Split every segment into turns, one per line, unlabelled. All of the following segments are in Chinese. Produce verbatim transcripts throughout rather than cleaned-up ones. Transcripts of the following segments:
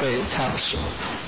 会唱诗。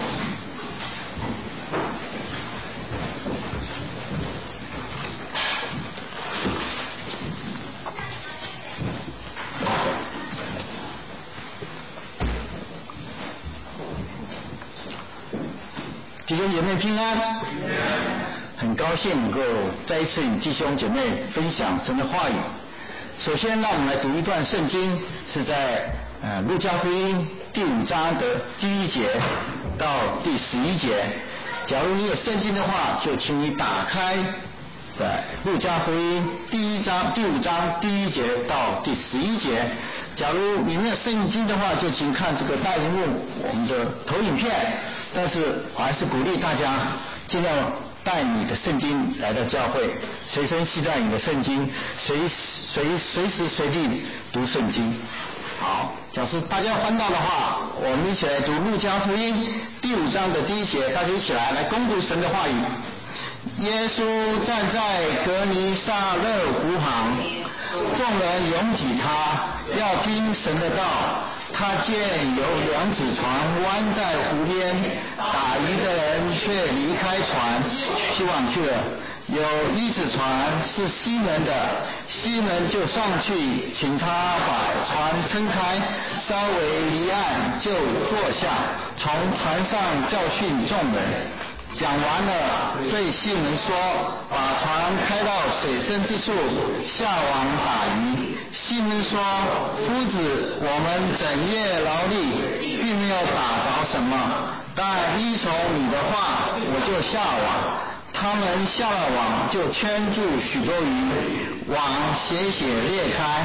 弟兄姐妹平安，很高兴能够再一次与弟兄姐妹分享神的话语。首先让我们来读一段圣经，是在呃路加福音第五章的第一节到第十一节。假如你有圣经的话，就请你打开在路加福音第一章第五章第一节到第十一节。假如你没有圣经的话，就请看这个大荧幕我们的投影片。但是我还是鼓励大家尽量带你的圣经来到教会，随身携带你的圣经，随随随时随地读圣经。好，假设大家翻到的话，我们一起来读路加福音第五章的第一节，大家一起来来攻读神的话语。耶稣站在格尼撒勒湖旁，众人拥挤他，要听神的道。他见有两只船弯在湖边，打鱼的人却离开船去往去了。有一只船是西门的，西门就上去请他把船撑开，稍微离岸就坐下，从船上教训众人。讲完了，对西门说：“把船开到水深之处，下网打鱼。”西门说：“夫子，我们整夜劳力，并没有打着什么，但依从你的话，我就下网。”他们下了网，就圈住许多鱼，网斜斜裂开。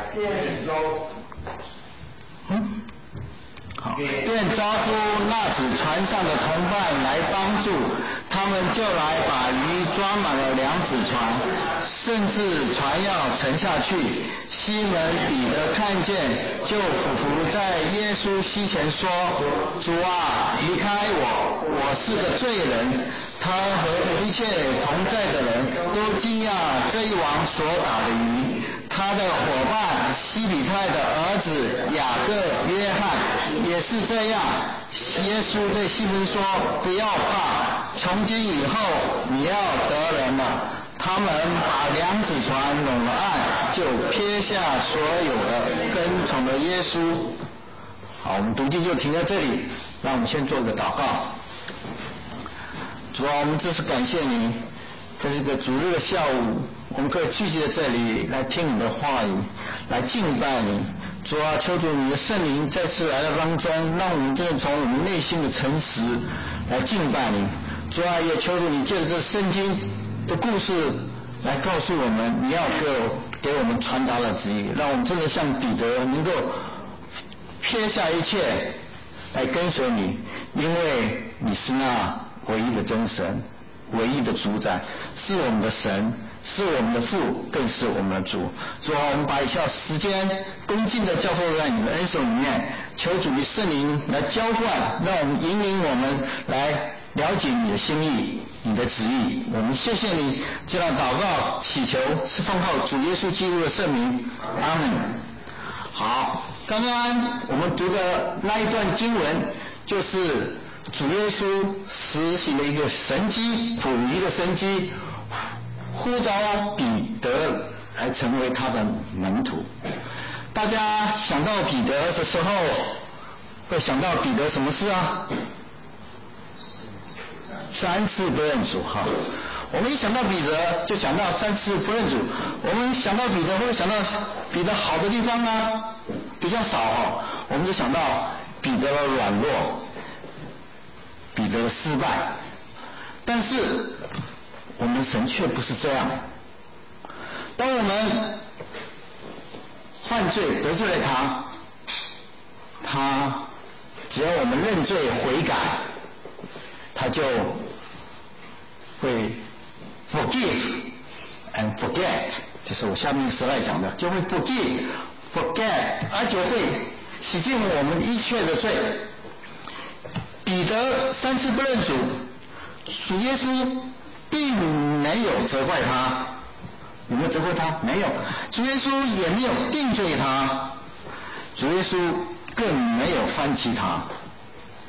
嗯。好，便招呼那只船上的同伴来帮助，他们就来把鱼装满了两只船，甚至船要沉下去。西门彼得看见，就俯伏在耶稣膝前说：“主啊，离开我，我是个罪人。”他和一切同在的人都惊讶这一网所打的鱼。他的伙伴西比泰的儿子雅各、约翰也是这样。耶稣对西门说：“不要怕，从今以后你要得人了。”他们把两只船拢了岸，就撇下所有的，跟从了耶稣。好，我们读经就停在这里，让我们先做个祷告。主啊，我们这是感谢你，这是一个主日的下午，我们可以聚集在这里来听你的话语，来敬拜你。主啊，求主你的圣灵再次来到当中，让我们真的从我们内心的诚实来敬拜你。主啊，也求主你借着这圣经的故事来告诉我们，你要给我给我们传达的旨意，让我们真的像彼得能够撇下一切来跟随你，因为你是那唯一的真神，唯一的主宰，是我们的神，是我们的父，更是我们的主。主啊，我们把以下时间恭敬的交托在你的恩手里面，求主的圣灵来浇灌，让我们引领我们来了解你的心意，你的旨意。我们谢谢你，这样祷告祈求是奉靠主耶稣基督的圣名，阿门。好，刚刚我们读的那一段经文就是主耶稣实行了一个神迹，捕鱼的神迹，呼召彼得来成为他的门徒。大家想到彼得的时候，会想到彼得什么事啊？三次不认主哈。我们一想到彼得，就想到三次不认主。我们想到彼得，会想到彼得好的地方呢？比较少哈。我们就想到彼得的软弱，彼得的失败。但是我们神却不是这样。当我们犯罪得罪了他，他只要我们认罪悔改，他就会 forgive and forget， 就是我下面时来讲的，就会 forgive forget， 而且会洗净我们一切的罪。彼得三次不认主，主耶稣并没有责怪他，有没有责怪他？没有。主耶稣也没有定罪他，主耶稣更没有翻起他。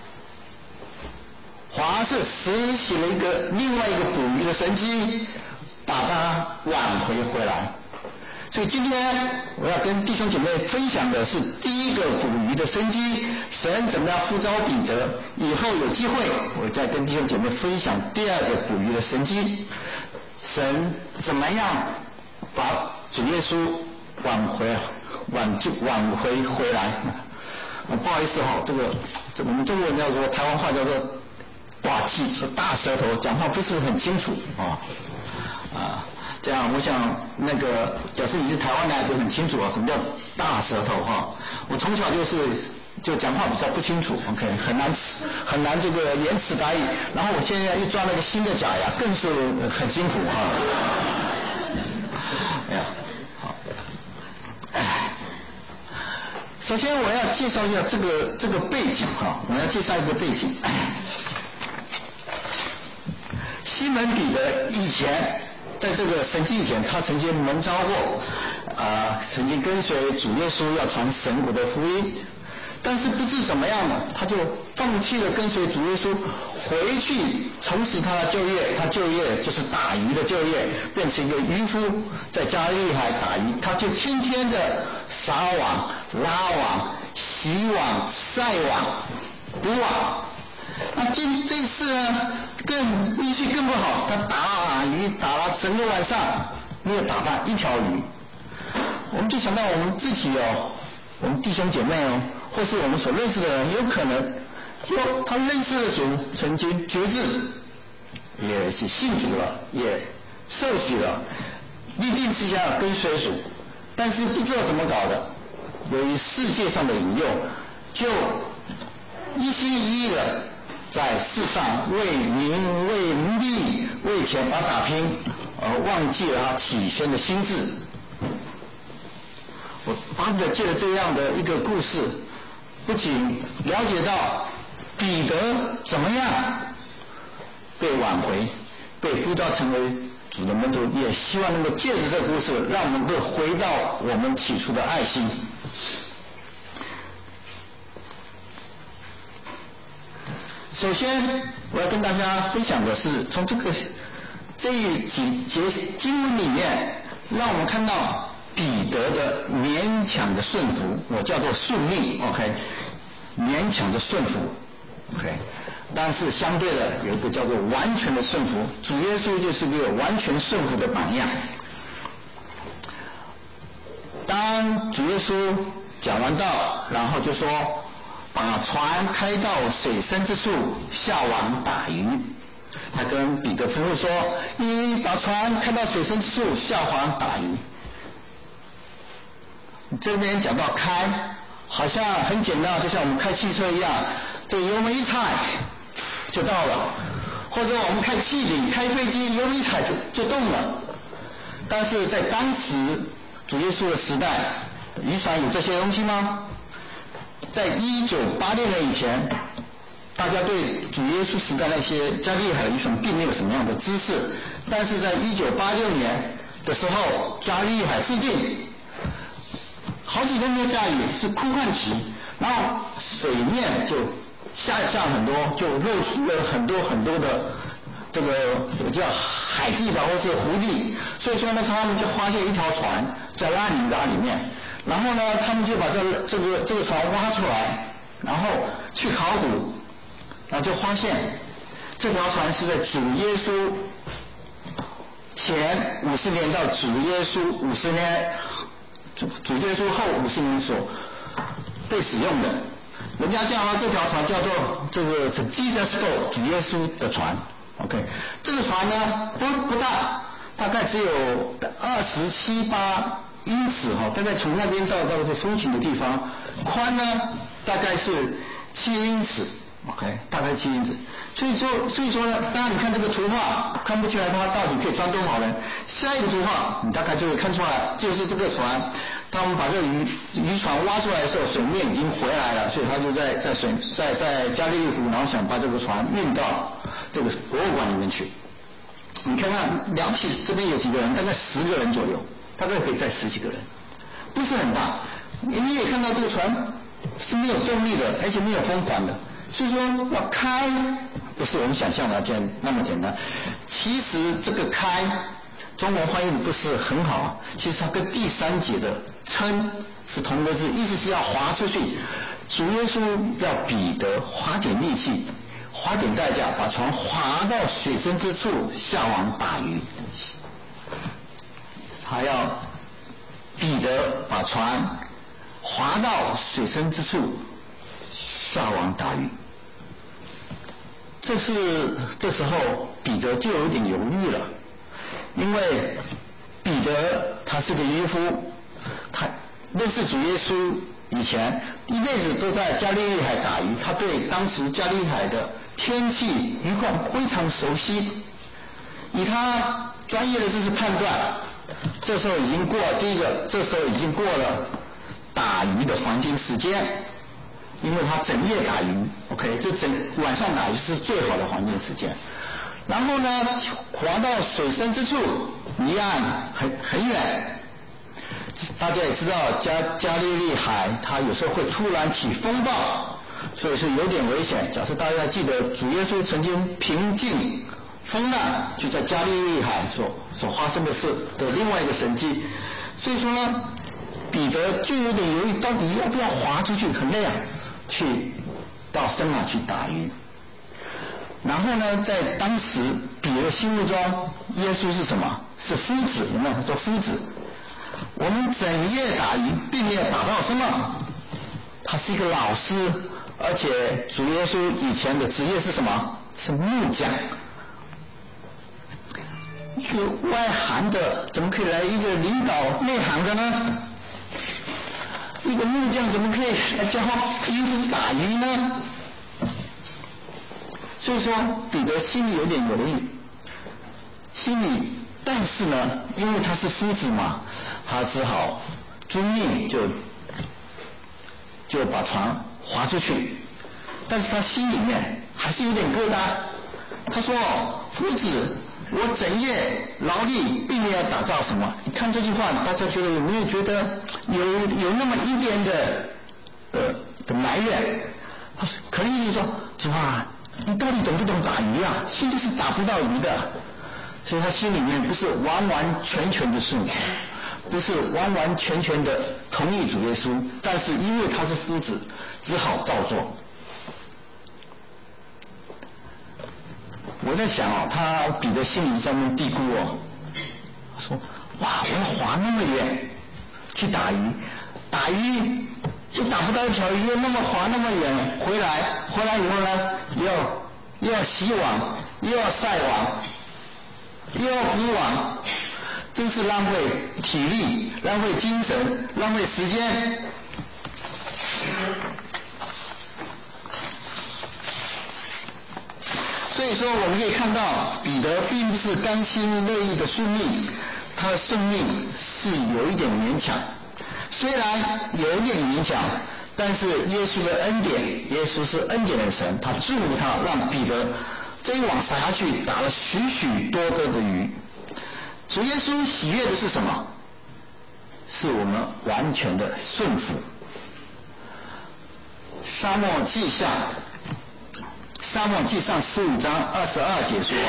是实行了一个另外一个捕鱼的神迹，把它挽回回来。所以今天我要跟弟兄姐妹分享的是第一个捕鱼的神迹，神怎么样呼召彼得，以后有机会我再跟弟兄姐妹分享第二个捕鱼的神迹，神怎么样把主耶稣挽回挽就挽回回来。啊、不好意思哈、哦，这个这我们中国人叫做台湾话叫做大气，是大舌头，讲话不是很清楚啊啊。这样，我想那个，假设你是台湾来就很清楚啊，什么叫大舌头哈、啊？我从小就是就讲话比较不清楚 ，OK， 很难很难这个言辞达意。然后我现在一抓那个新的假牙，更是很辛苦哈、啊。哎呀，好，哎，首先我要介绍一下这个这个背景哈、啊，我要介绍一个背景。西门彼得以前。在这个神迹以前，他曾经蒙召过，啊、呃，曾经跟随主耶稣要传神国的福音，但是不知怎么样呢，他就放弃了跟随主耶稣，回去从事他的就业，他就业就是打鱼的就业，变成一个渔夫，在加利海打鱼，他就天天的撒网、拉网、洗网、晒网、捕网。那今这次呢，更运气更不好，他打鱼打了整个晚上，没有打到一条鱼。我们就想到我们自己哦，我们弟兄姐妹哦，或是我们所认识的人，有可能说他认识的主，曾经决志，也是信主了，也受洗了，立定志向跟随主，但是不知道怎么搞的，由于世界上的引诱，就一心一意的。在世上为名为利为钱而打拼，而忘记了他起先的心志。我巴不得借着这样的一个故事，不仅了解到彼得怎么样被挽回，被呼召成为主的门徒，也希望能够借着这个故事，让我们能够回到我们起初的爱心。首先，我要跟大家分享的是，从这个这几节经文里面，让我们看到彼得的勉强的顺服，我叫做顺命 ，OK， 勉强的顺服 ，OK， 但是相对的有一个叫做完全的顺服，主耶稣就是一个完全顺服的榜样。当主耶稣讲完道，然后就说。把船开到水深之处，下网打鱼。他跟彼得吩咐说：“你把船开到水深之处，下网打鱼。”这边讲到开，好像很简单，就像我们开汽车一样，这个油门一踩就到了，或者我们开汽艇、开飞机，油门一踩就就动了。但是在当时主耶稣的时代，渔船有这些东西吗？在一九八六年以前，大家对主耶稣时代那些加利海的渔船并没有什么样的知识，但是在一九八六年的时候，加利海附近好几天没有下雨，是枯旱期，然后水面就下降很多，就露出了很多很多的这个这个叫海地吧，或是湖地，所以说呢，他们就发现一条船在烂泥巴里面。然后呢，他们就把这个这个这个船挖出来，然后去考古，然后就发现这条船是在主耶稣前五十年到主耶稣五十年，主主耶稣后五十年所被使用的。人家叫这条船叫做这个是 Jesus boat， 主耶稣的船。OK， 这个船呢不不大，大概只有二十七八。因此哈，大概从那边到到这风景的地方，宽呢大概是七英尺 ，OK， 大概七英尺。所以说，所以说呢，当然你看这个图画，看不出来它到底可以装多少人。下一个图画，你大概就会看出来，就是这个船，当我们把这个渔渔船挖出来的时候，水面已经回来了，所以他就在在水在在加利利湖，然后想把这个船运到这个博物馆里面去。你看看了不起，这边有几个人，大概十个人左右。大概可以载十几个人，不是很大。你也看到这个船是没有动力的，而且没有风管的，所以说要开不是我们想象的简那么简单。其实这个开，中文翻译不是很好，其实它跟第三节的撑是同个字，意思是要划出去。主耶稣要彼得花点力气，花点代价，把船划到水深之处下网打鱼。还要彼得把船划到水深之处下网打鱼。这是这时候彼得就有点犹豫了，因为彼得他是个渔夫，他认识主耶稣以前一辈子都在加利利海打鱼，他对当时加利利海的天气鱼况非常熟悉。以他专业的知识判断，这时候已经过第一个，这时候已经过了打鱼的黄金时间，因为他整夜打鱼 ，OK， 这整晚上打鱼是最好的黄金时间。然后呢，划到水深之处，离岸很很远。大家也知道加加利利海它有时候会突然起风暴，所以是有点危险。假设大家记得主耶稣曾经平静风浪，就在加利利海所所发生的事的另外一个神迹。所以说呢，彼得就有点犹豫，到底要不要划出去，很累啊，去到深海去打鱼。然后呢，在当时彼得心目中，耶稣是什么？是夫子，有没有？他说夫子，我们整夜打鱼，并没有打到什么。他是一个老师，而且主耶稣以前的职业是什么？是木匠。一个外行的怎么可以来一个领导内行的呢？一个木匠怎么可以来教渔夫打鱼呢？所以说彼得心里有点犹豫，心里，但是呢，因为他是夫子嘛，他只好遵命，就就把船划出去。但是他心里面还是有点疙瘩。他说：“夫子，我整夜劳力，并没有打造什么。”你看这句话，大家觉得有没有觉得有有那么一点的呃的埋怨？他说，可能意思说，主啊，你到底懂不懂打鱼啊？现在是打不到鱼的。所以他心里面不是完完全全的顺服，不是完完全全的同意主耶稣，但是因为他是夫子，只好照做。我在想哦，他彼得心里上面嘀咕哦，说哇，我要划那么远去打鱼，打鱼又打不到一条鱼，又那么划那么远回来，回来以后呢，又要又要洗网，又要晒网，又要补网，真是浪费体力，浪费精神，浪费时间。所以说我们可以看到，彼得并不是甘心乐意的顺命，他的顺命是有一点勉强。虽然有一点勉强，但是耶稣的恩典，耶稣是恩典的神，他祝福他，让彼得这一网撒下去，打了许许多多的鱼。主耶稣喜悦的是什么？是我们完全的顺服。沙漠记下沙漠记上十五章二十二节说，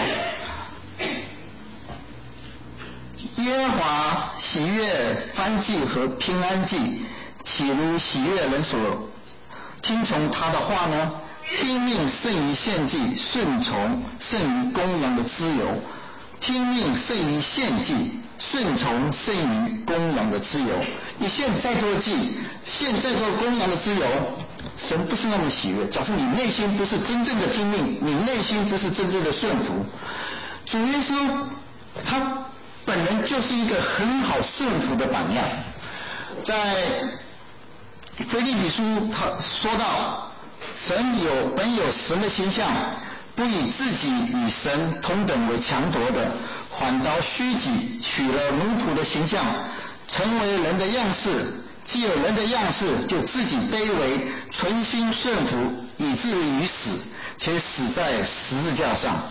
耶和华喜悦燔祭和平安祭，岂如喜悦人所听从他的话呢？听命胜于献祭，顺从胜于公羊的脂油。听命胜于献祭，顺从胜于公羊的脂油。你现在做祭，现在做公羊的脂油，神不是那么喜悦。假设你内心不是真正的听命，你内心不是真正的顺服，主耶稣他本人就是一个很好顺服的榜样。在腓立比书他说到，神有本有神的形象，不以自己与神同等为强夺的，反倒虚己，取了奴仆的形象，成为人的样式。既有人的样式，就自己卑微，存心顺服，以至于死，且死在十字架上。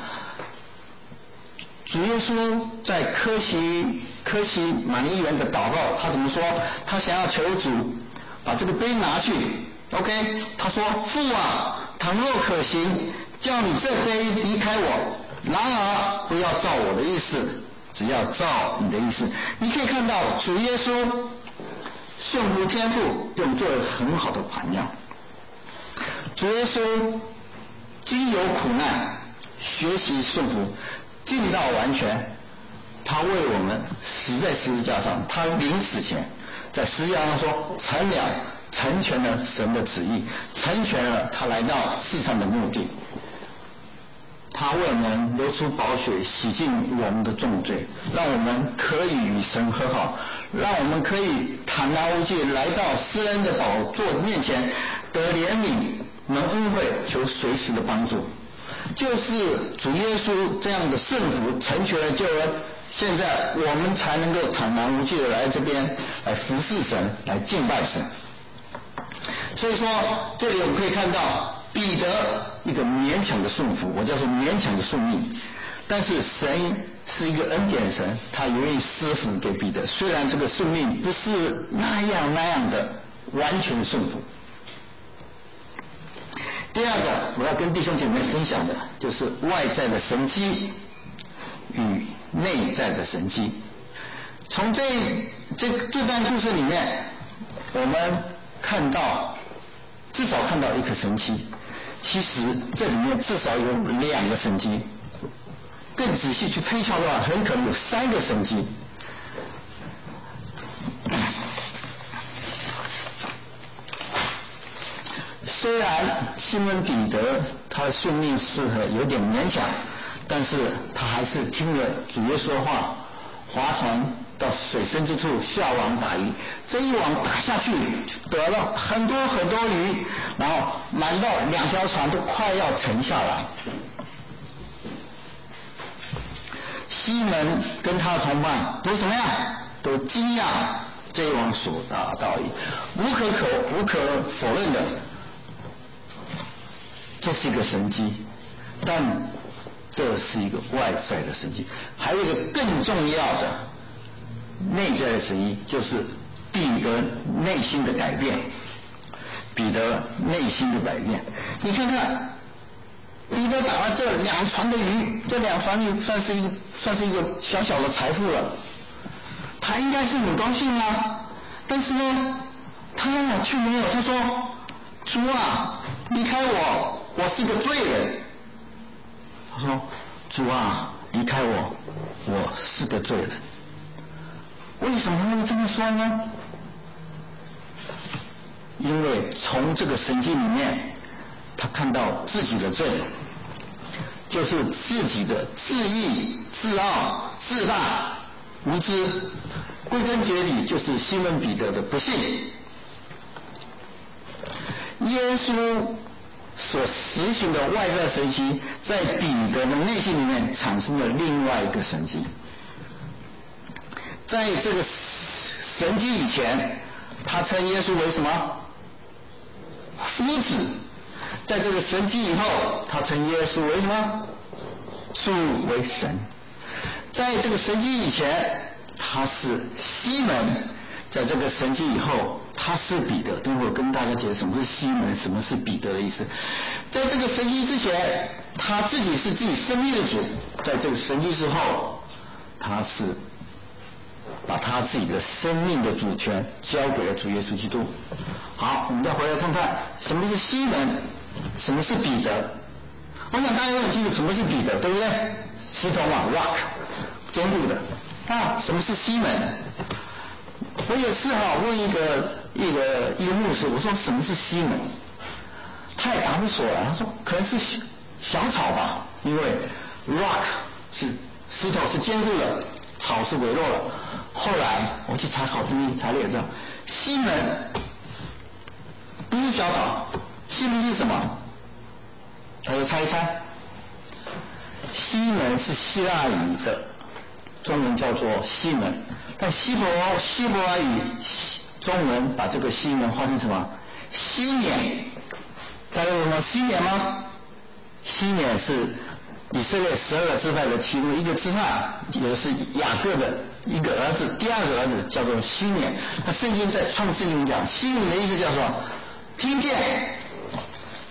主耶稣在科西科西玛尼园的祷告，他怎么说？他想要求主把这个杯拿去 ，OK？ 他说：“父啊， 倘若可行，叫你这杯离开我，然而不要照我的意思，只要照你的意思。你可以看到主耶稣顺服天父，给我们做了很好的榜样。主耶稣经由苦难学习顺服，尽到完全，他为我们死在十字架上，他临死前在十字架上说成了，成全了神的旨意，成全了他来到世上的目的。他为我们流出宝血，洗净我们的重罪，让我们可以与神和好，让我们可以坦然无惧来到施恩的宝座面前，得怜悯，能恩惠，求随时的帮助。就是主耶稣这样的顺服成全了救恩，现在我们才能够坦然无惧的来这边来服侍神，来敬拜神。所以说这里我们可以看到彼得一个勉强的顺服，我叫做勉强的顺命，但是神是一个恩典神，他愿意施福给彼得，虽然这个顺命不是那样那样的完全顺服。第二个我要跟弟兄姐妹分享的就是外在的神迹与内在的神迹。从这这这段故事里面，我们看到至少看到一个神迹，其实这里面至少有两个神迹，更仔细去推敲的话，很可能有三个神迹。虽然西门彼得他的顺命是有点勉强，但是他还是听了主耶稣说话，划船到水深之处下网打鱼，这一网打下去得了很多很多鱼，然后满到两条船都快要沉下来。西门跟他的同伴都怎么样？都惊讶这一网所打到鱼，无可可无可否认的，这是一个神迹，但这是一个外在的神迹。还有一个更重要的内在的神迹，就是彼得内心的改变。彼得内心的改变，你看看彼得打了这两船的鱼，这两船鱼算是一个算是一个小小的财富了，他应该是很高兴啊。但是呢，他却没有，他说：“主啊，离开我，我是个罪人。”他说：“主啊，离开我，我是个罪人。”为什么会这么说呢？因为从这个神迹里面，他看到自己的罪，就是自己的自义、自傲、自大、无知，归根结底就是西门彼得的不信。耶稣所实行的外在神迹，在彼得的内心里面产生了另外一个神迹。在这个神迹以前，他称耶稣为什么？夫子。在这个神迹以后，他称耶稣为什么？主，为神。在这个神迹以前，他是西门；在这个神迹以后，他是彼得。等会我跟大家解释什么是西门，什么是彼得的意思。在这个神迹之前，他自己是自己生命的主；在这个神迹之后，他是把他自己的生命的主权交给了主耶稣基督。好，我们再回来看看什么是西门，什么是彼得。我想大家都很清楚什么是彼得，对不对？石头嘛 ，rock， 坚固的。啊，什么是西门？我有次哈问一个一个一个牧师，我说什么是西门？他也答不出来，他说可能是小草吧，因为 rock 是石头是坚固的，草是微弱的。后来我去查考圣经，查了也知道，西门不是小草，西门是什么？大家猜一猜。西门是希腊语的，中文叫做西门，但希伯希伯来语中文把这个西门换成什么？西缅。大家有什么西缅吗？西缅是以色列十二个支派的其中一个支派，也是雅各的一个儿子，第二个儿子叫做西缅。那圣经在创世纪讲，西缅的意思叫做听见。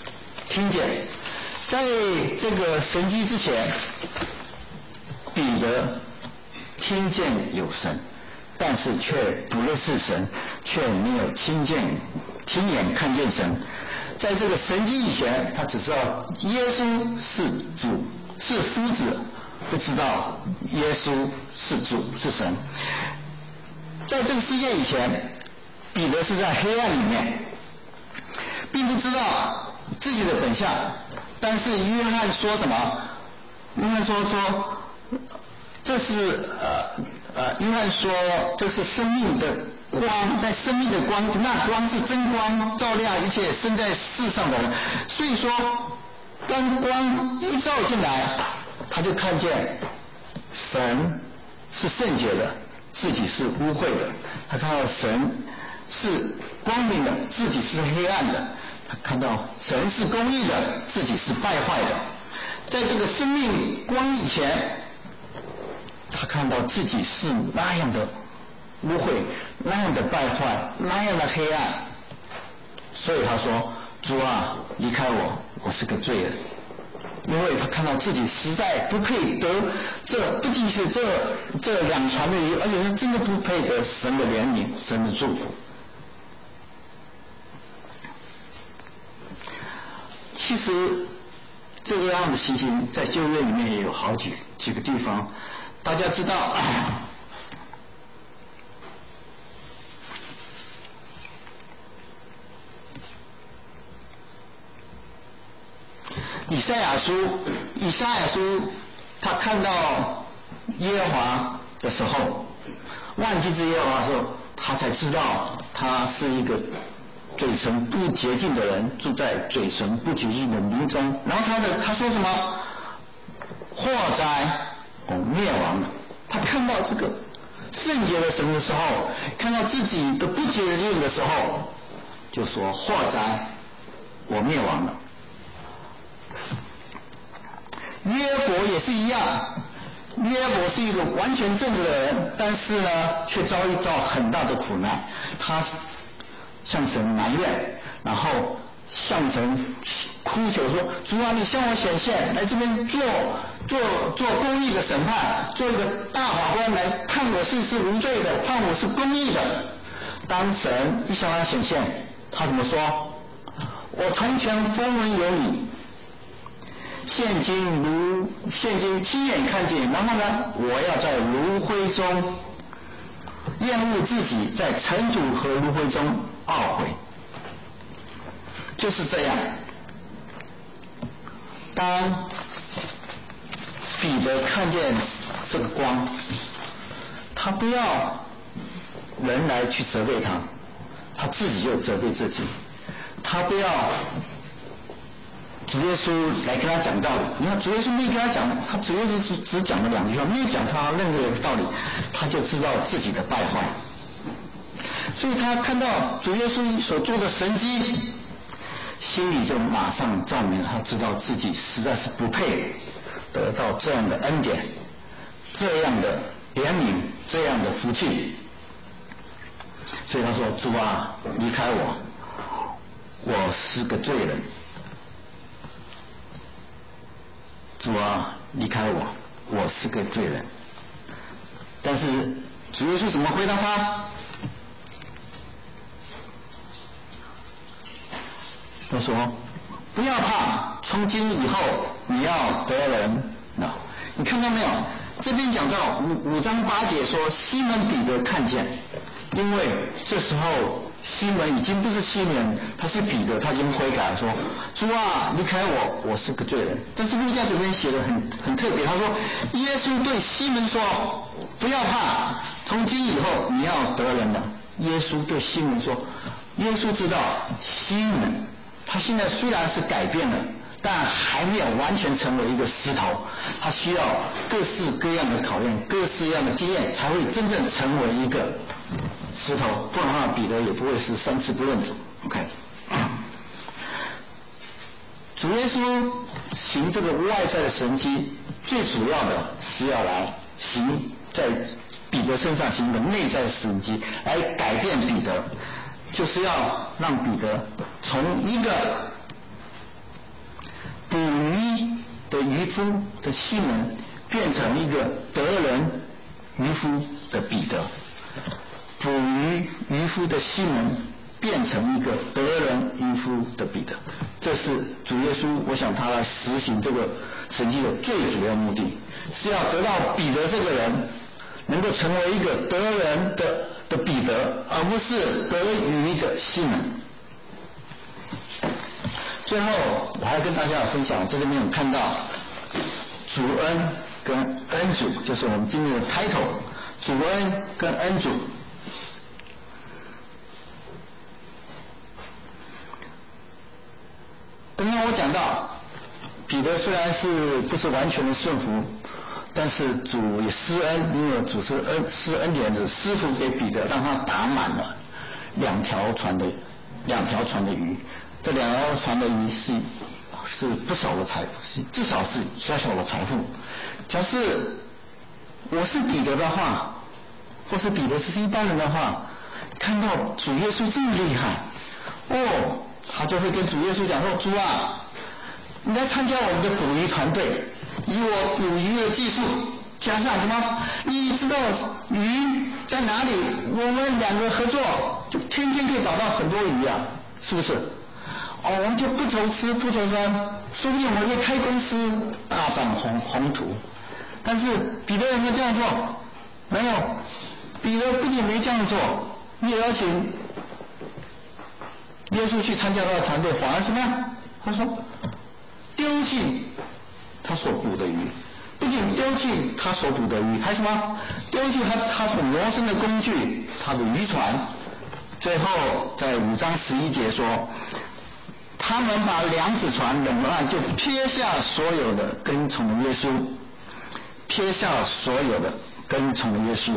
听见。在这个神迹之前，彼得听见有神，但是却不认识神，却没有亲见亲眼看见神。在这个神迹以前，他只知道耶稣是主是夫子，不知道耶稣是主是神。在这个世界以前，彼得是在黑暗里面，并不知道自己的本相。但是约翰说什么？约翰说说这是呃呃，约翰说这是生命的光，在生命的光，那光是真光，照亮一切生在世上的人。所以说，当光一照进来，他就看见神是圣洁的，自己是污秽的；他看到神是光明的，自己是黑暗的；他看到神是公义的，自己是败坏的。在这个生命光以前，他看到自己是那样的污秽，那样的败坏，那样的黑暗。所以他说：主啊，离开我，我是个罪人。因为他看到自己实在不配得，这不仅是这这两船的鱼，而且是真的不配得神的怜悯，神的祝福。其实这个样的情形在旧约里面也有好几几个地方。大家知道，以赛亚书，以赛亚书，他看到耶和华的时候，万军之耶和华的时候，他才知道他是一个嘴唇不洁净的人，住在嘴唇不洁净的民中。然后他的他说什么？祸哉，我灭亡了。他看到这个圣洁的神的时候，看到自己的不洁净的时候，就说祸哉，我灭亡了。约伯也是一样，约伯是一个完全正直的人，但是呢，却遭遇到很大的苦难。他向神埋怨，然后向神哭求说：主啊，你向我显现，来这边做做做公义的审判，做一个大法官来判我是是无罪的，判我是公义的。当神一向他显现，他怎么说？我从前风闻有你，现今如现今亲眼看见，然后呢，我要在炉灰中厌恶自己，在尘土和炉灰中懊悔。就是这样。当彼得看见这个光，他不要人来去责备他，他自己就责备自己。他不要主耶稣来跟他讲道理，你看主耶稣没跟他讲，他主耶稣只只讲了两句话，没有讲他任何一个道理，他就知道自己的败坏。所以他看到主耶稣所做的神迹，心里就马上照明，他知道自己实在是不配得到这样的恩典，这样的怜悯，这样的福气。所以他说：主啊，离开我，我是个罪人。主啊，离开我，我是个罪人。但是主耶稣怎么回答他？他说：不要怕，从今以后你要得人。那你看到没有？这边讲到五五章八节说，西门彼得看见，因为这时候西门已经不是西门，他是彼得，他已经悔改说：主啊，离开我，我是个罪人。但是路加这边写的很很特别，他说耶稣对西门说：不要怕，从今以后你要得人了。耶稣对西门说，耶稣知道西门他现在虽然是改变了，但还没有完全成为一个石头，他需要各式各样的考验，各式各样的经验，才会真正成为一个石头，不然的话彼得也不会是三次不认主。 OK， 主耶稣行这个外在的神迹，最主要的是要来行在彼得身上行的内在的神迹，来改变彼得，就是要让彼得从一个捕鱼的渔夫的西门变成一个得人渔夫的彼得，捕鱼渔夫的西门变成一个得人渔夫的彼得。这是主耶稣，我想他来实行这个神迹的最主要目的，是要得到彼得这个人能够成为一个得人的的彼得，而不是得鱼的西门。最后我还跟大家分享，在这边有看到主恩跟恩主，就是我们今天的 title， 主恩跟恩主。刚刚我讲到彼得虽然是不是完全的顺服，但是主也施恩，因为主是恩施恩典的师傅给彼得，让他打满了两条船的两条船的鱼。这两条船的鱼是是不少的财富，至少是小小的财富。假设我是彼得的话，或是彼得是一般人的话，看到主耶稣这么厉害，哦，他就会跟主耶稣讲说：主啊，你来参加我们的捕鱼团队，以我捕鱼的技术加上什么？你知道鱼在哪里？我们两个合作，就天天可以找到很多鱼啊，是不是？哦，我们就不愁吃不愁穿，说不定我们可以开公司，大展宏宏图。但是彼得有没有这样做？没有，彼得不仅没这样做，也邀请耶稣去参加他的团队，反而什么样？他说丢弃他所捕的鱼，不仅丢弃他所捕的鱼，还什么？丢弃他他所谋生的工具，他的渔船。最后在五章十一节说，他们把两只船拢岸，就撇下所有的跟从了耶稣，撇下所有的跟从了耶稣。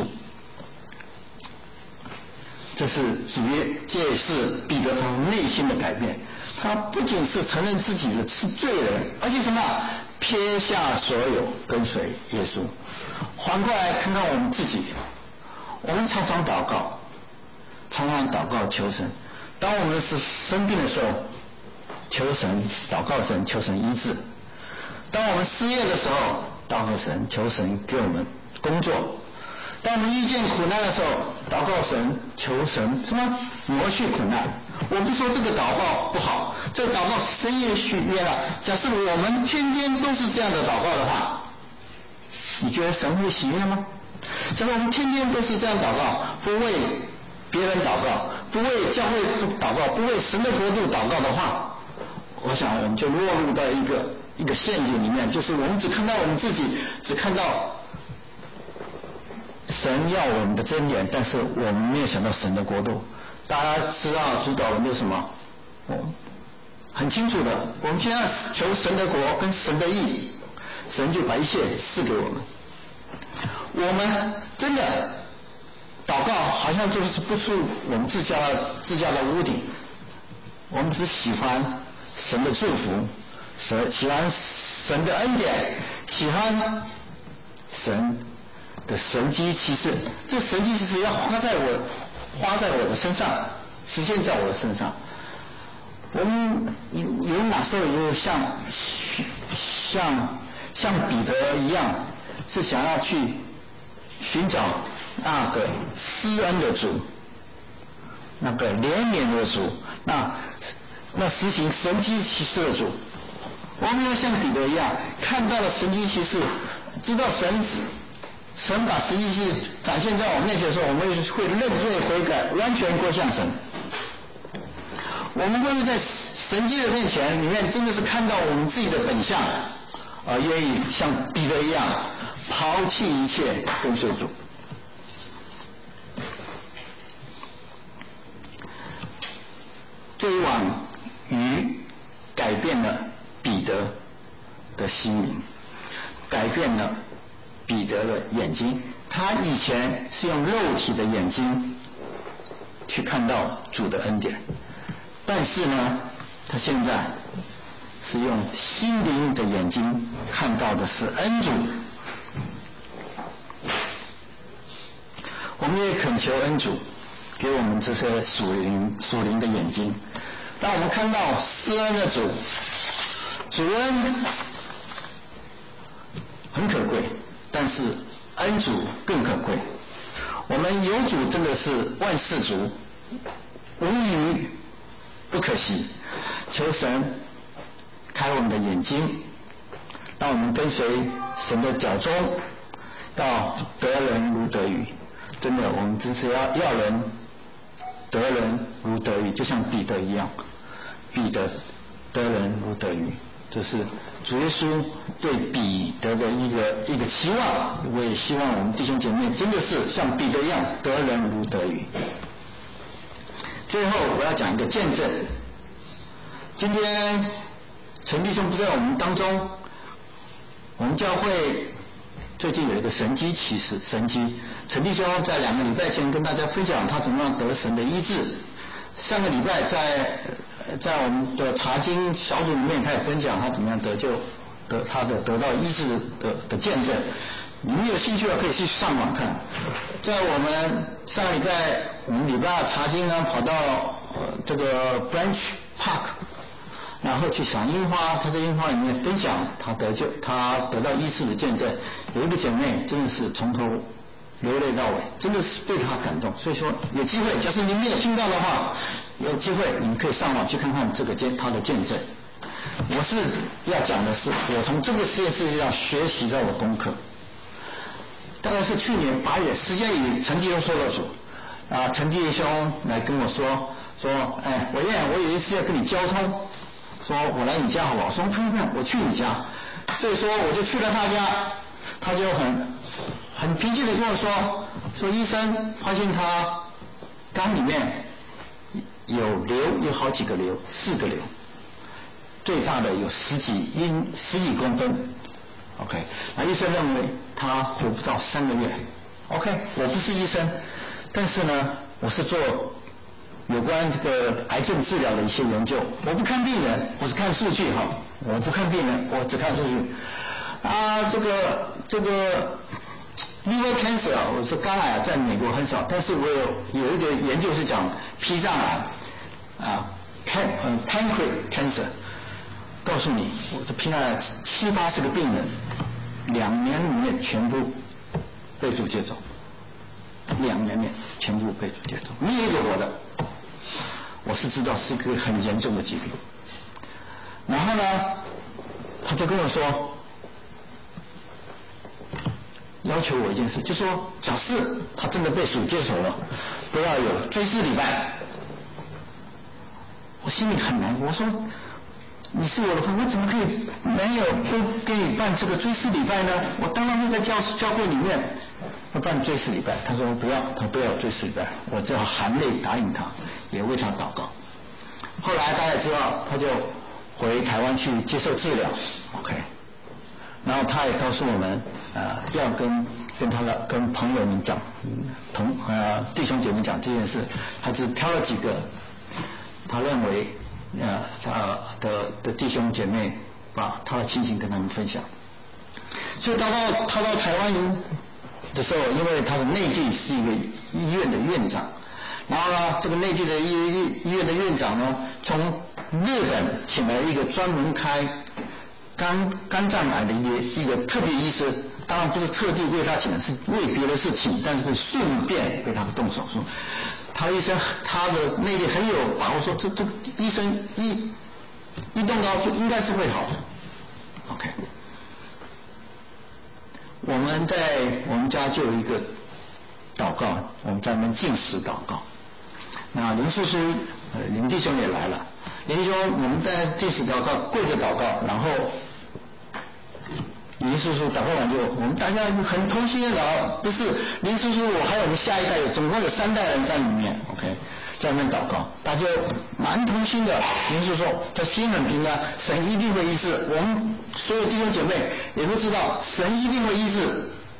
这是主耶这是彼得他内心的改变，他不仅是承认自己的是罪人，而且什么？撇下所有跟随耶稣。反过来看看我们自己，我们常常祷告，常常祷告求神。当我们是生病的时候，求神祷告神，求神医治；当我们失业的时候，祷告神，求神给我们工作；当我们遇见苦难的时候，祷告神，求神什么磨去苦难。我不说这个祷告不好，这个祷告深夜许愿了。假设我们天天都是这样的祷告的话，你觉得神会喜悦吗？假如我们天天都是这样祷告，不为别人祷告，不为教会祷告，不为神的国度祷告的话，我想我们就落入到一个一个陷阱里面，就是我们只看到我们自己，只看到神要我们的真理，但是我们没有想到神的国度。大家知道主导文是什么？哦，很清楚的，我们现在求神的国跟神的义，神就把一切赐给我们。我们真的祷告好像就是不出我们自家自家的屋顶，我们只喜欢神的祝福，神喜欢神的恩典，喜欢神的神迹奇事。这神迹奇事要花在我花在我的身上，实现在我的身上。我们有有哪时候有像像像彼得一样，是想要去寻找那个施恩的主，那个怜悯的主，那那实行神迹奇事的主。我们要像彼得一样，看到了神迹奇事，知道神神把神迹奇事展现在我们面前的时候，我们会认罪悔改，完全归向神。我们会在神迹的面前里面，真的是看到我们自己的本相，而愿意像彼得一样抛弃一切跟随主。这一碗鱼改变了彼得的心灵，改变了彼得的眼睛。他以前是用肉体的眼睛去看到主的恩典，但是呢，他现在是用心灵的眼睛看到的是恩主。我们也恳求恩主给我们这些属灵属灵的眼睛，让我们看到施恩的主主恩很可贵，但是恩主更可贵。我们有主真的是万事足，无余不可惜。求神开我们的眼睛，让我们跟随神的脚踪，要得人如得鱼。真的，我们只是要要人得人如得鱼，就像彼得一样，彼得得人如得鱼，这是主耶稣对彼得的一个一个期望。我也希望我们弟兄姐妹真的是像彼得一样得人如得鱼。最后我要讲一个见证。今天陈弟兄不在我们当中，我们教会最近有一个神迹奇事，神迹。陈弟兄在两个礼拜前跟大家分享他怎么样得神的医治。上个礼拜在在我们的查经小组里面，他也分享他怎么样得救，得他的得到医治的的见证。你们有兴趣的可以去上网看。在我们上个礼拜，我们礼拜二查经呢，跑到呃这个 Branch Park， 然后去赏樱花。他在樱花里面分享他得救，他得到医治的见证。有一个姐妹真的是从头流泪到尾，真的是被他感动。所以说有机会，假设您没有听到的话，有机会你们可以上网去看看这个见他的见证。我是要讲的是，我从这个实验世界上学习到的功课。大概是去年八月，时间与陈弟兄说了主啊，陈弟兄来跟我说说，哎，我燕，我有一次要跟你交通，说我来你家好不好？我说不用不用，我去你家。所以说我就去了他家，他就很很平静的跟我说，说医生发现他肝里面有瘤，有好几个瘤，四个瘤，最大的有十几英十几公分。OK， 那医生认为他活不到三个月。OK， 我不是医生，但是呢，我是做有关这个癌症治疗的一些研究。我不看病人，我是看数据哈。我不看病人，我只看数据。啊，这个这个 liver cancer 啊，我说肝癌在美国很少，但是我有有一个研究是讲脾脏癌啊 ，pan 嗯 pancreas cancer。告诉你，我这批了七八十个病人，两年里面全部被主接走，两年内全部被主接走，没有一个活的。我是知道是一个很严重的疾病。然后呢，他就跟我说，要求我一件事，就说假设他真的被主接走了，不要有追思礼拜。我心里很难，我说。你是我的朋友，我怎么可以没有不给你办这个追思礼拜呢？我当然会在教教会里面会办追思礼拜。他说不要，他不要追思礼拜，我只好含泪答应他，也为他祷告。后来大家知道，他就回台湾去接受治疗 ，OK。然后他也告诉我们，呃，要跟跟他的跟朋友们讲，同呃弟兄姐妹讲这件事，他只挑了几个，他认为。呃，他的的弟兄姐妹把他的情形跟他们分享。所以他到他到台湾的时候，因为他的内地是一个医院的院长，然后呢，这个内地的医医医院的院长呢，从日本请来一个专门开肝肝脏癌的一个一个特别医生，当然不是特地为他请的，是为别的事请，但是顺便为他动手术。他的医生，他的内力很有把握说，这这医生一一动刀就应该是会好的。OK， 我们在我们家就有一个祷告，我们在那边禁食祷告。那林叔叔、呃林弟兄也来了，林弟兄，我们在禁食祷告，跪着祷告，然后林叔叔祷告完就，我们大家很同心的祷告，不是林叔叔，我还有我们下一代，有总共有三代人在里面 ，OK， 在那边祷告，大家蛮同心的。林叔叔他心很平安，神一定会医治。我们所有弟兄姐妹也都知道，神一定会医治。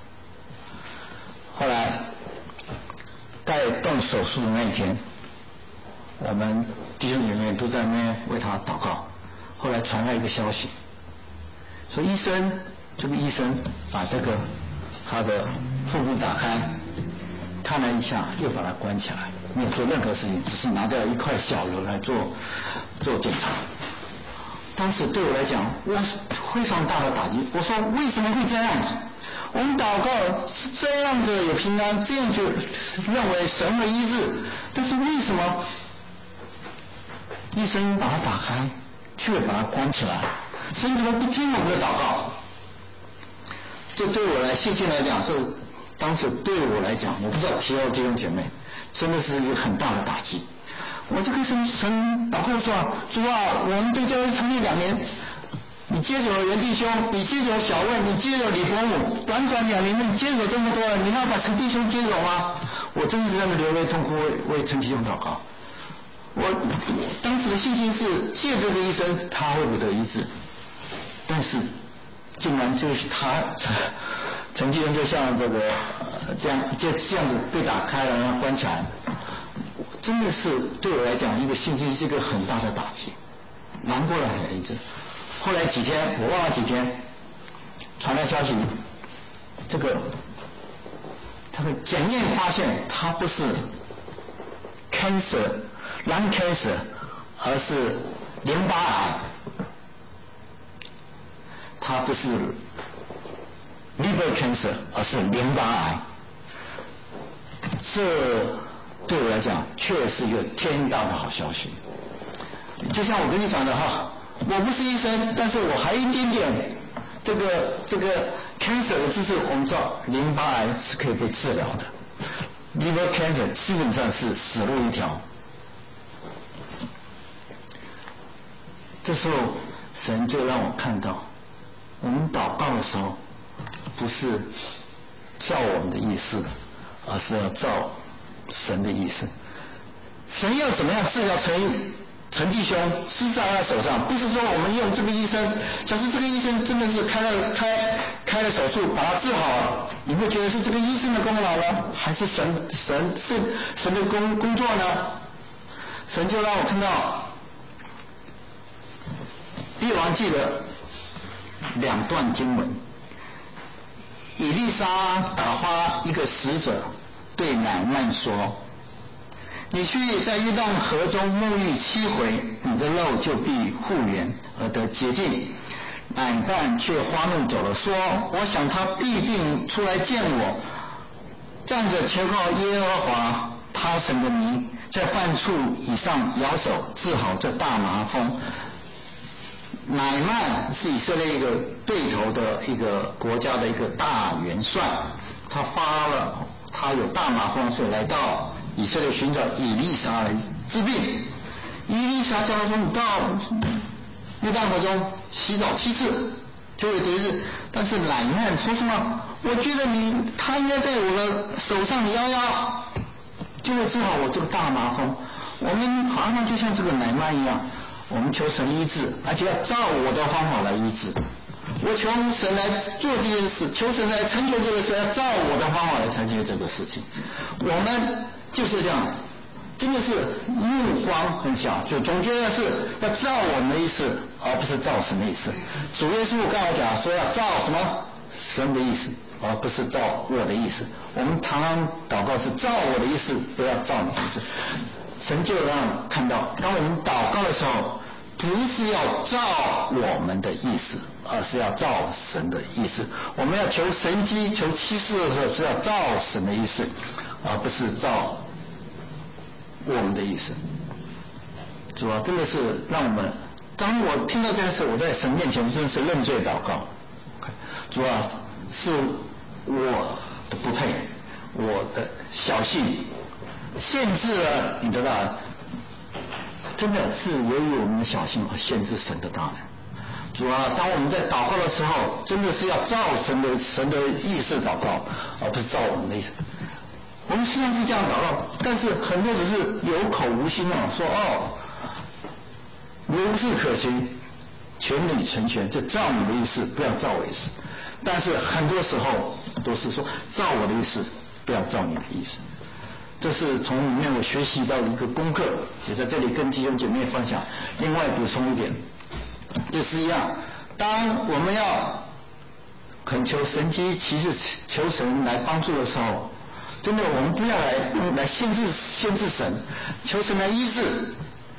后来在动手术的那一天，我们弟兄姐妹都在那边为他祷告。后来传来一个消息，说医生。这个医生把这个他的腹部打开，看了一下，又把它关起来，没有做任何事情，只是拿掉一块小瘤来做做检查。 当时对我来讲，我非常大的打击。我说为什么会这样子？我们祷告是这样子有平安，这样就认为神会医治，但是为什么医生把它打开，却把它关起来？神怎么不听我们的祷告？这对我来信心来讲，这当时对我来讲，我不知道其他弟兄姐妹，真的是一个很大的打击。我就跟神神祷告说：主啊，我们对教会成立两年，你接手了袁弟兄，你接手小魏，你接手李伯母，短短两年你接手这么多人，你要把陈弟兄接手吗？我真是在那流泪痛哭，为为陈弟兄祷告。我当时的信心是借这个医生他会不得医治，但是竟然就是他陈弟兄就像这个、呃、这样就这样子被打开了，然后关起来，真的是对我来讲一个信心是一个很大的打击，难过了很一阵。后来几天我忘了几天，传来消息，这个他的检验发现他不是 cancer lung cancer， 而是淋巴癌，他不是 liver cancer， 而是淋巴癌。这对我来讲确实一个天大的好消息。就像我跟你讲的哈，我不是医生，但是我还一点点这个这个 cancer 的知识。我们知道淋巴癌是可以被治疗的， liver cancer 基本上是死路一条。这时候神就让我看到，我们祷告的时候不是照我们的意思，而是要照神的意思。神要怎么样治疗陈陈弟兄是在他手上，不是说我们用这个医生，假设这个医生真的是开了开开了手术把他治好了，你会觉得是这个医生的功劳呢，还是神神是神的工工作呢？神就让我看到列王记的两段经文。以利沙打发一个使者对乃曼说，你去在约旦河中沐浴七回，你的肉就必复原而得洁净。乃曼却发怒走了，说，我想他必定出来见我，站着求告耶和华他神的名，在犯处以上摇手治好这大麻风。乃曼是以色列一个对头的一个国家的一个大元帅，他发了他有大麻风，所以来到以色列寻找以利沙来治病。以利沙叫他说，你到约旦河中洗澡七次就会得治。但是乃曼说什么？我觉得你他应该在我的手上摇摇就会治好我这个大麻风。我们好像就像这个乃曼一样，我们求神医治，而且要照我的方法来医治。我求神来做这件事，求神来成就这个事，要照我的方法来成就这个事情。我们就是这样子，真的是目光很小，就总觉得是要照我们的意思，而不是照神的意思。主耶稣刚才讲说要照什么神的意思，而不是照我的意思。我们常常祷告是照我的意思，不要照你的意思。神就让看到，当我们祷告的时候，不是要照我们的意思，而是要照神的意思。我们要求神迹、求启示的时候，是要照神的意思，而不是照我们的意思。主啊，真的是让我们，当我听到这件事，我在神面前真的是认罪祷告。主啊，是我的不配，我的小信限制了你的大能，真的是由于我们的小心而限制神的大能。主啊，当我们在祷告的时候，真的是要照神的神的意思祷告，而不是照我们的意思。我们虽然是这样祷告，但是很多只是有口无心啊，说哦，如是可行，全理成全，就照你的意思，不要照我的意思。但是很多时候都是说照我的意思，不要照你的意思。这是从里面我学习到一个功课，也在这里跟弟兄姐妹分享。另外补充一点，就是一样，当我们要恳求神迹奇事，求神来帮助的时候，真的我们不要来来限制限制神，求神来医治，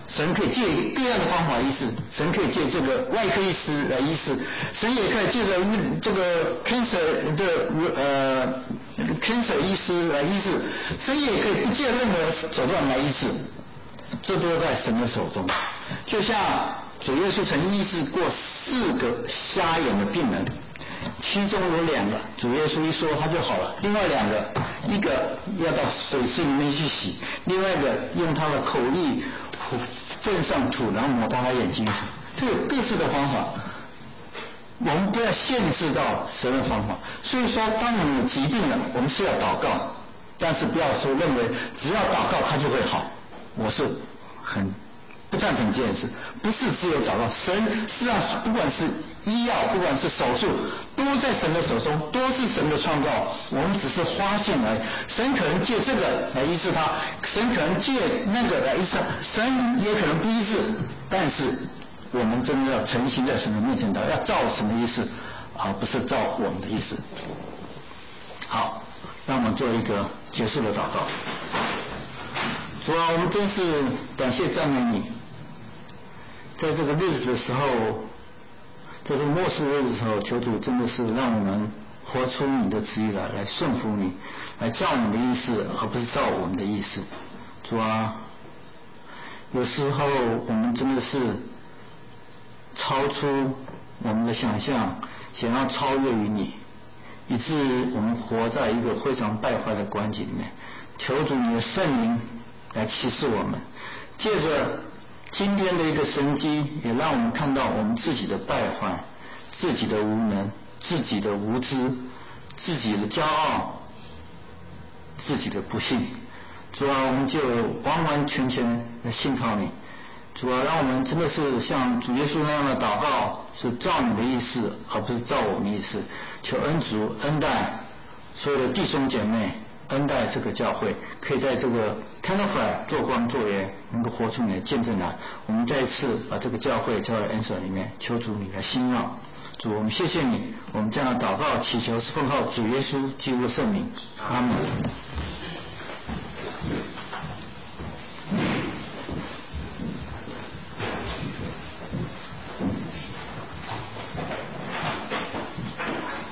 神可以借各样的方法医治，神可以借这个外科医师来医治，神也可以借着这个 cancer 的呃 cancer 医师来医治，神也可以不借任何手段来医治，这都在神的手中。就像主耶稣曾医治过四个瞎眼的病人，其中有两个主耶稣一说他就好了，另外两个一个要到水池里面去洗，另外一个用他的口意粪上土，然后抹到他眼睛上，这有各式的方法。我们不要限制到神的方法，所以说当我们有疾病了，我们是要祷告，但是不要说认为只要祷告他就会好，我是很不赞成这件事。不是只有祷告，神实际上不管是医药，不管是手术，都在神的手中，都是神的创造，我们只是发现而已。神可能借这个来医治他，神可能借那个来医治，神也可能不医治，但是我们真的要诚心在神的面前祷，要照神的意思，而不是照我们的意思。好，让我们做一个结束的祷告。主啊，我们真是感谢赞美你，在这个日子的时候，在这个末世日子的时候，求主真的是让我们活出你的旨意来，来顺服你，来照你的意思，而不是照我们的意思。主啊，有时候我们真的是超出我们的想象，想要超越于你，以致我们活在一个非常败坏的关系里面。求主你的圣灵来启示我们，借着今天的一个神迹，也让我们看到我们自己的败坏，自己的无能，自己的无知，自己的骄傲，自己的不幸。主啊，我们就完完全全的信靠你。主啊，让我们真的是像主耶稣那样的祷告，是照你的意思，而不是照我们的意思。求恩主恩待所有的弟兄姐妹，恩待这个教会，可以在这个 Tenafly 做光做盐，能够活出你的见证来。我们再一次把这个教会交在恩手里面，求主你来兴旺。主，我们谢谢你，我们这样的祷告祈求是奉靠主耶稣基督的圣名，阿门。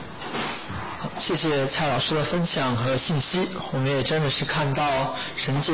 谢谢蔡老师的分享和信息，我们也真的是看到神界